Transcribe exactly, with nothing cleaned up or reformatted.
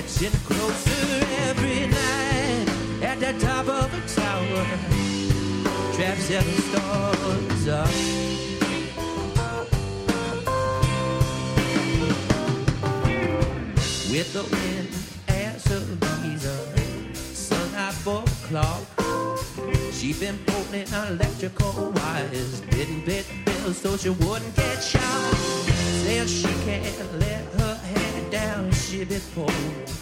Getting closer every night at the top of a tower. Trap seven stars up. With the wind as a reason, sun out four o'clock. She been pulling electrical wires, didn't bit bills so she wouldn't get shot. Said she can't let her head down, she been pulled.